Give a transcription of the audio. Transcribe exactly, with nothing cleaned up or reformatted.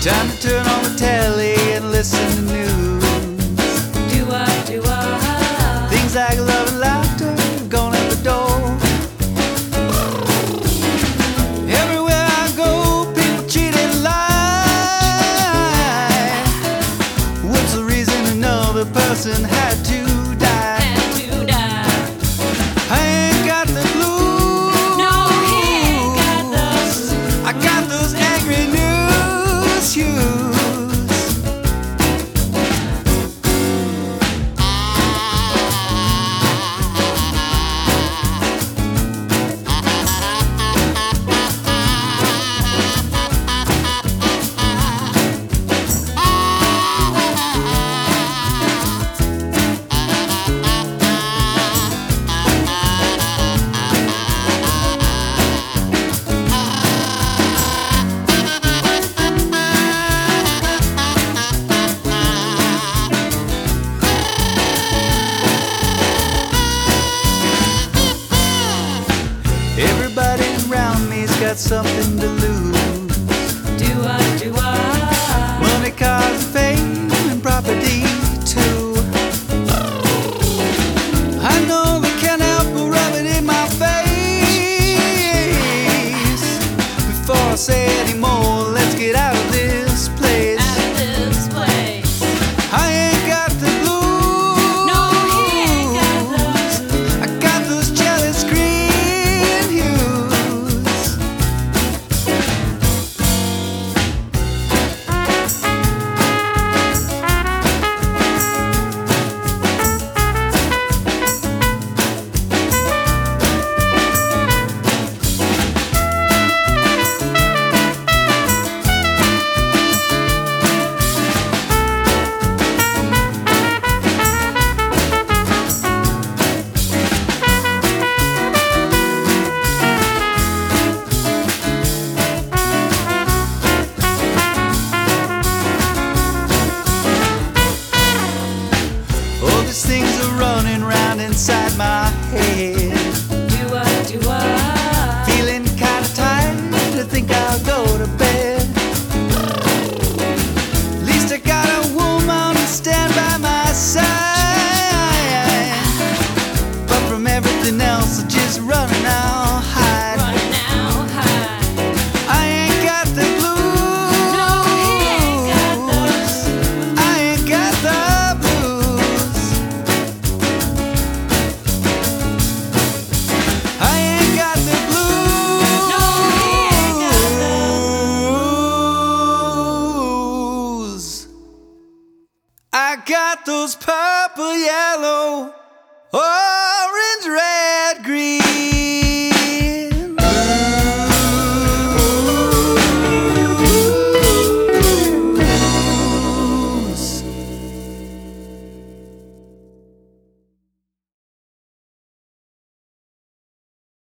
Time to turn on the telly and listen to news. Do I, do I? Things like love and laughter have gone out the door. Everywhere I go, people cheating lie. What's the reason another person had to die? Had to die. I ain't got the blues. No, he ain't got those. I got those angry news hues. Everybody around me's got something to lose. Do I, do I? Money, cars, fame, and property too. I know they can't help but rub it in my face. Before I say any more, let's get out of this place. Out of this place. I ain't got the blues. No, he ain't got those. I got those jealous green hues. All these things are running round inside my head. Do I, do I? Feeling kinda tired, I think I'll go to bed. At least I got a woman to stand by my side. But from everything else, I just run and I'll hide. Running out high. I ain't got the blues. No, he ain't got those. I ain't got the blues. I ain't got the blues. No, he ain't got I got those purple, yellow, orange, red, green.